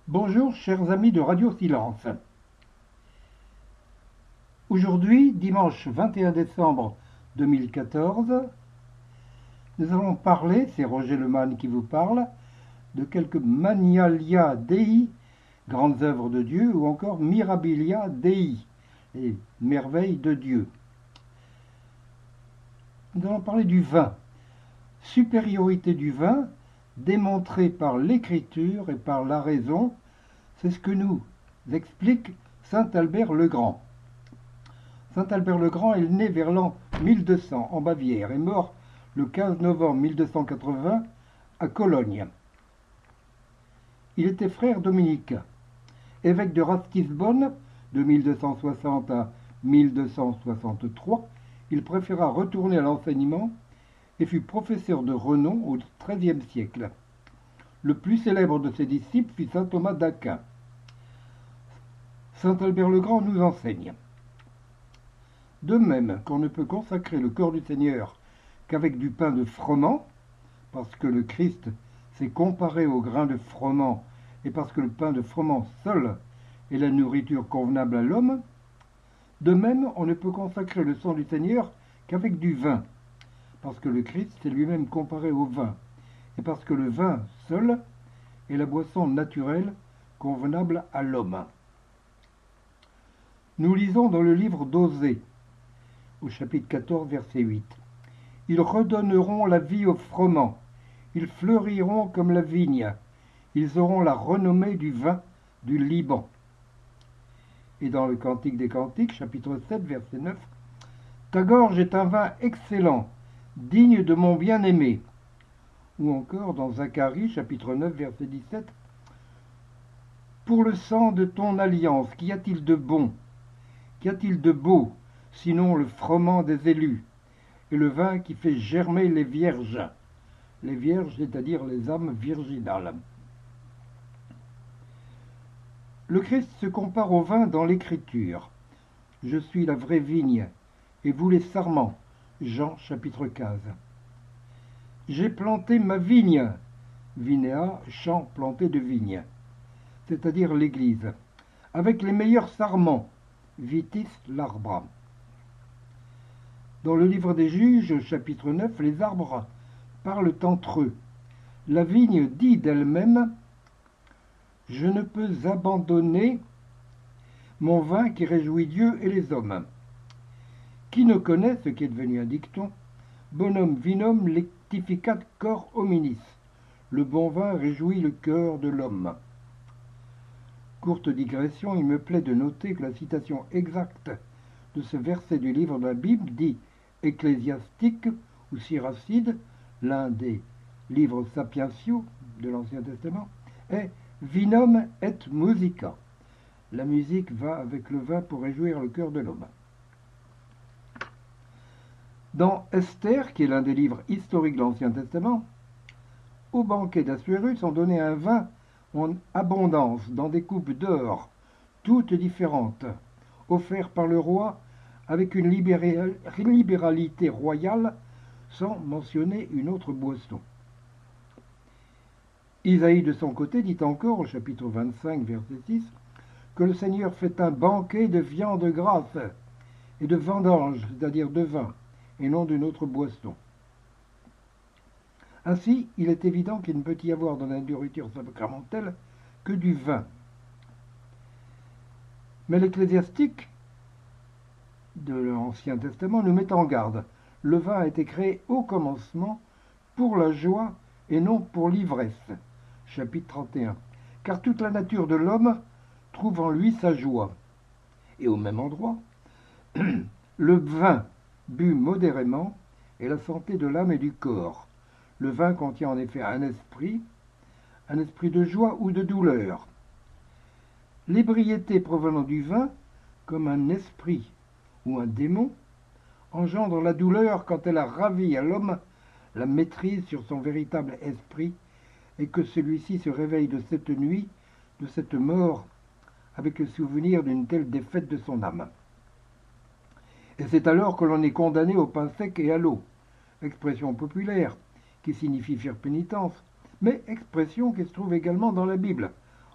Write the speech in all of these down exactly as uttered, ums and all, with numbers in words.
Bonjour chers amis de Radio Silence. Aujourd'hui, dimanche vingt et un décembre deux mille quatorze, nous allons parler, c'est Roger Lemann qui vous parle, de quelques Magnalia Dei, grandes œuvres de Dieu, ou encore Mirabilia Dei, les merveilles de Dieu. Nous allons parler du vin. Supériorité du vin, démontrée par l'écriture et par la raison, c'est ce que nous explique saint Albert le Grand. Saint Albert le Grand est né vers l'an mille deux cents en Bavière et mort le quinze novembre mille deux cent quatre-vingts à Cologne. Il était frère dominicain. Évêque de Ratisbonne de mille deux cent soixante à mille deux cent soixante-trois, il préféra retourner à l'enseignement et fut professeur de renom au treizième siècle. Le plus célèbre de ses disciples fut saint Thomas d'Aquin. Saint Albert le Grand nous enseigne. De même qu'on ne peut consacrer le corps du Seigneur qu'avec du pain de froment, parce que le Christ s'est comparé au grain de froment et parce que le pain de froment seul est la nourriture convenable à l'homme, de même on ne peut consacrer le sang du Seigneur qu'avec du vin, parce que le Christ s'est lui-même comparé au vin, et parce que le vin seul est la boisson naturelle convenable à l'homme. Nous lisons dans le livre d'Osée, au chapitre quatorze, verset huit. « Ils redonneront la vie au froment, ils fleuriront comme la vigne, ils auront la renommée du vin du Liban. » Et dans le Cantique des Cantiques, chapitre sept, verset neuf, « Ta gorge est un vin excellent, digne de mon bien-aimé. » Ou encore dans Zacharie, chapitre neuf, verset dix-sept, « Pour le sang de ton alliance, qu'y a-t-il de bon? Qu'y a-t-il de beau, sinon le froment des élus, et le vin qui fait germer les vierges, les vierges, c'est-à-dire les âmes virginales. » Le Christ se compare au vin dans l'Écriture. « Je suis la vraie vigne, et vous les sarments. » Jean chapitre quinze. « J'ai planté ma vigne. » Vinea, champ planté de vigne, c'est-à-dire l'Église, avec les meilleurs sarments. Vitis, l'arbre. Dans le livre des Juges, chapitre neuf, les arbres parlent entre eux. La vigne dit d'elle-même « Je ne peux abandonner mon vin qui réjouit Dieu et les hommes. » Qui ne connaît ce qui est devenu un dicton? Bonum vinum lectificat cor hominis. Le bon vin réjouit le cœur de l'homme. Courte digression, il me plaît de noter que la citation exacte de ce verset du livre de la Bible dit Ecclésiastique ou Siracide, l'un des livres sapientiaux de l'Ancien Testament, est Vinum et musica. La musique va avec le vin pour réjouir le cœur de l'homme. Dans Esther, qui est l'un des livres historiques de l'Ancien Testament, au banquet d'Assuérus on donnait un vin en abondance dans des coupes d'or, toutes différentes, offertes par le roi avec une libéralité royale, sans mentionner une autre boisson. Isaïe, de son côté, dit encore, au chapitre vingt-cinq, verset six, que le Seigneur fait un banquet de viande grasse et de vendange, c'est-à-dire de vin, et non d'une autre boisson. Ainsi, il est évident qu'il ne peut y avoir dans la nourriture sacramentelle que du vin. Mais l'Ecclésiastique de l'Ancien Testament nous met en garde. Le vin a été créé au commencement pour la joie et non pour l'ivresse. Chapitre trente et un. Car toute la nature de l'homme trouve en lui sa joie. Et au même endroit, le vin bu modérément est la santé de l'âme et du corps. Le vin contient en effet un esprit, un esprit de joie ou de douleur. L'ébriété provenant du vin, comme un esprit ou un démon, engendre la douleur quand elle a ravi à l'homme la maîtrise sur son véritable esprit et que celui-ci se réveille de cette nuit, de cette mort, avec le souvenir d'une telle défaite de son âme. Et c'est alors que l'on est condamné au pain sec et à l'eau, expression populaire qui signifie faire pénitence, mais expression qui se trouve également dans la Bible,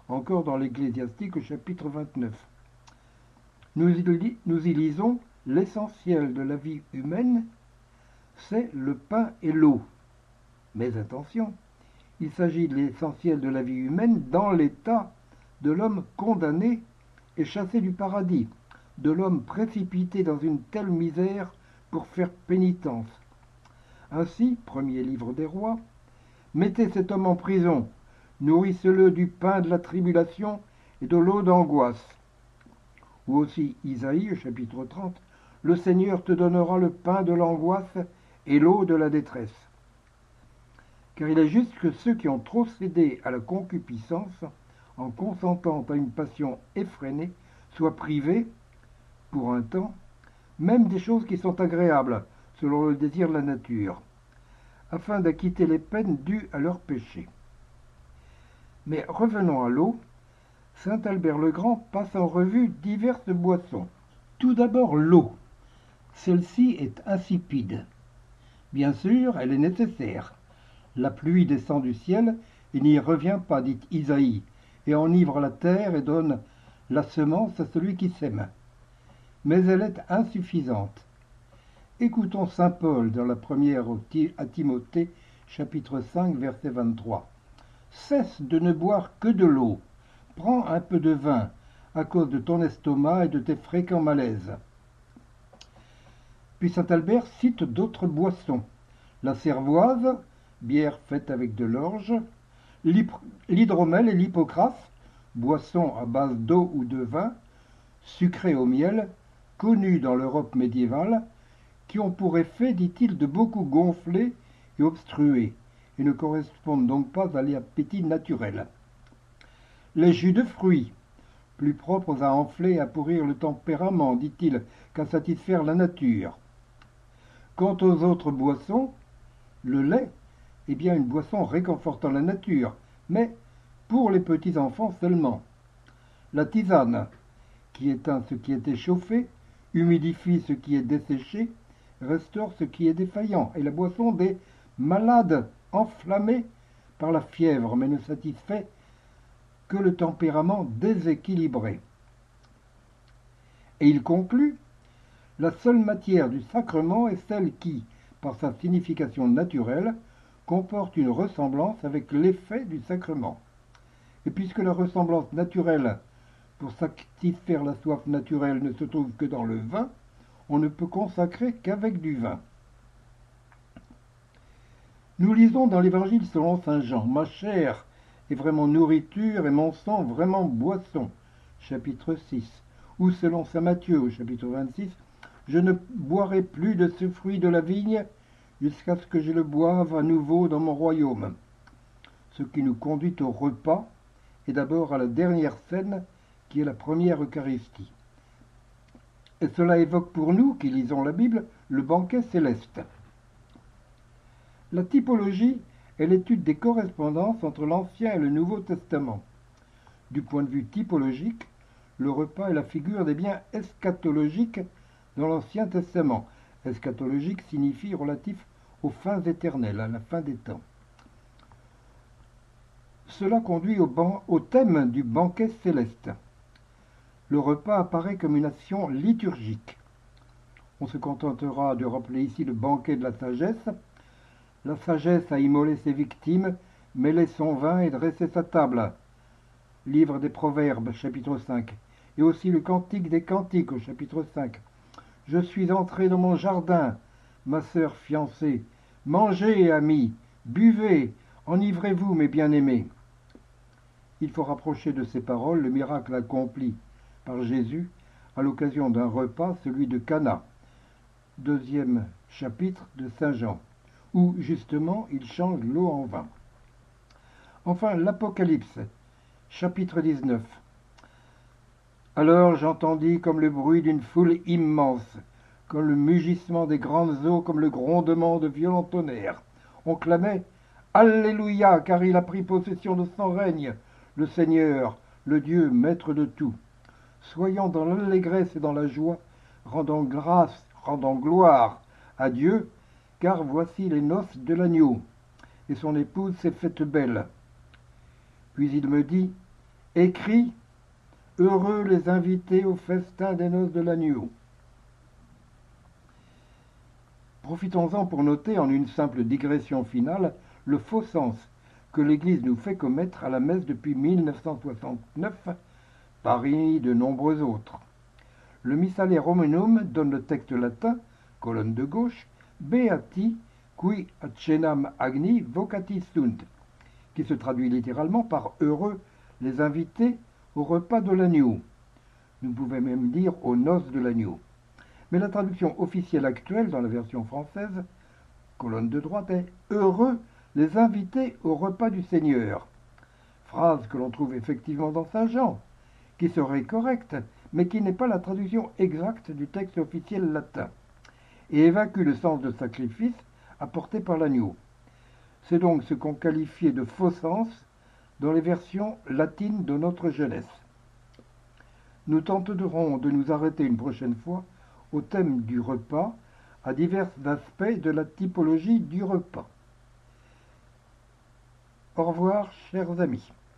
encore dans l'Ecclésiastique au chapitre vingt-neuf. Nous y, nous y lisons « L'essentiel de la vie humaine, c'est le pain et l'eau. » Mais attention, il s'agit de l'essentiel de la vie humaine dans l'état de l'homme condamné et chassé du paradis, de l'homme précipité dans une telle misère pour faire pénitence. Ainsi, premier livre des rois, mettez cet homme en prison, nourrissez-le du pain de la tribulation et de l'eau d'angoisse. Ou aussi Isaïe, chapitre trente, le Seigneur te donnera le pain de l'angoisse et l'eau de la détresse. Car il est juste que ceux qui ont trop cédé à la concupiscence, en consentant à une passion effrénée, soient privés, pour un temps, même des choses qui sont agréables, selon le désir de la nature, afin d'acquitter les peines dues à leur péché. Mais revenons à l'eau, saint Albert le Grand passe en revue diverses boissons. Tout d'abord l'eau. Celle-ci est insipide. Bien sûr, elle est nécessaire. La pluie descend du ciel et n'y revient pas, dit Isaïe, et enivre la terre et donne la semence à celui qui sème. Mais elle est insuffisante. Écoutons saint Paul dans la première à Timothée, chapitre cinq, verset vingt-trois. Cesse de ne boire que de l'eau. Prends un peu de vin à cause de ton estomac et de tes fréquents malaises. Puis saint Albert cite d'autres boissons. La cervoise, bière faite avec de l'orge, l'hydromel et l'hypocras, boissons à base d'eau ou de vin, sucrées au miel, connues dans l'Europe médiévale, qui ont pour effet, dit-il, de beaucoup gonfler et obstruer, et ne correspondent donc pas à l'appétit naturel. Les jus de fruits, plus propres à enfler et à pourrir le tempérament, dit-il, qu'à satisfaire la nature. Quant aux autres boissons, le lait est bien une boisson réconfortant la nature, mais pour les petits enfants seulement. La tisane, qui éteint ce qui est échauffé, humidifie ce qui est desséché, restaure ce qui est défaillant, et la boisson des malades enflammés par la fièvre, mais ne satisfait que le tempérament déséquilibré. Et il conclut, la seule matière du sacrement est celle qui, par sa signification naturelle, comporte une ressemblance avec l'effet du sacrement. Et puisque la ressemblance naturelle pour satisfaire la soif naturelle ne se trouve que dans le vin, on ne peut consacrer qu'avec du vin. Nous lisons dans l'Évangile selon saint Jean, « Ma chair est vraiment nourriture et mon sang vraiment boisson », chapitre six, ou selon saint Matthieu, au chapitre vingt-six, « Je ne boirai plus de ce fruit de la vigne jusqu'à ce que je le boive à nouveau dans mon royaume », ce qui nous conduit au repas et d'abord à la dernière scène qui est la première Eucharistie. Et cela évoque pour nous, qui lisons la Bible, le banquet céleste. La typologie est l'étude des correspondances entre l'Ancien et le Nouveau Testament. Du point de vue typologique, le repas est la figure des biens eschatologiques dans l'Ancien Testament. Eschatologique signifie relatif aux fins éternelles, à la fin des temps. Cela conduit au, ban- au thème du banquet céleste. Le repas apparaît comme une action liturgique. On se contentera de rappeler ici le banquet de la sagesse. La sagesse a immolé ses victimes, mêlé son vin et dressé sa table. Livre des Proverbes, chapitre cinq. Et aussi le Cantique des Cantiques, au chapitre cinq. Je suis entré dans mon jardin, ma sœur fiancée. Mangez, amis, buvez, enivrez-vous, mes bien-aimés. Il faut rapprocher de ces paroles le miracle accompli par Jésus à l'occasion d'un repas, celui de Cana, deuxième chapitre de saint Jean, où justement il change l'eau en vin. Enfin, l'Apocalypse, chapitre dix-neuf. Alors j'entendis comme le bruit d'une foule immense, comme le mugissement des grandes eaux, comme le grondement de violents tonnerres. On clamait « Alléluia, car il a pris possession de son règne, le Seigneur, le Dieu, maître de tout. Soyons dans l'allégresse et dans la joie, rendant grâce, rendant gloire à Dieu, car voici les noces de l'agneau, et son épouse s'est faite belle. » Puis il me dit, écrit « Heureux les invités au festin des noces de l'agneau ». Profitons-en pour noter en une simple digression finale le faux sens que l'Église nous fait commettre à la messe depuis mille neuf cent soixante-neuf, parmi de nombreux autres. Le Missale Romanum donne le texte latin, colonne de gauche, Beati qui ad cenam agni vocati sunt, qui se traduit littéralement par heureux les invités au repas de l'agneau. Nous pouvons même dire aux noces de l'agneau. Mais la traduction officielle actuelle dans la version française, colonne de droite, est heureux les invités au repas du Seigneur. Phrase que l'on trouve effectivement dans Saint Jean, qui serait correcte, mais qui n'est pas la traduction exacte du texte officiel latin, et évacue le sens de sacrifice apporté par l'agneau. C'est donc ce qu'on qualifiait de faux sens dans les versions latines de notre jeunesse. Nous tenterons de nous arrêter une prochaine fois au thème du repas, à divers aspects de la typologie du repas. Au revoir, chers amis.